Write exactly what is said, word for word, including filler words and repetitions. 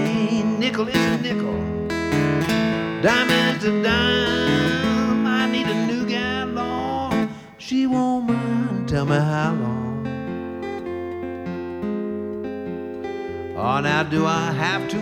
chain. Nickel is a nickel, diamond is a dime. I need a new gal, Lord. She won't mind, tell me how long. Oh, now do I have to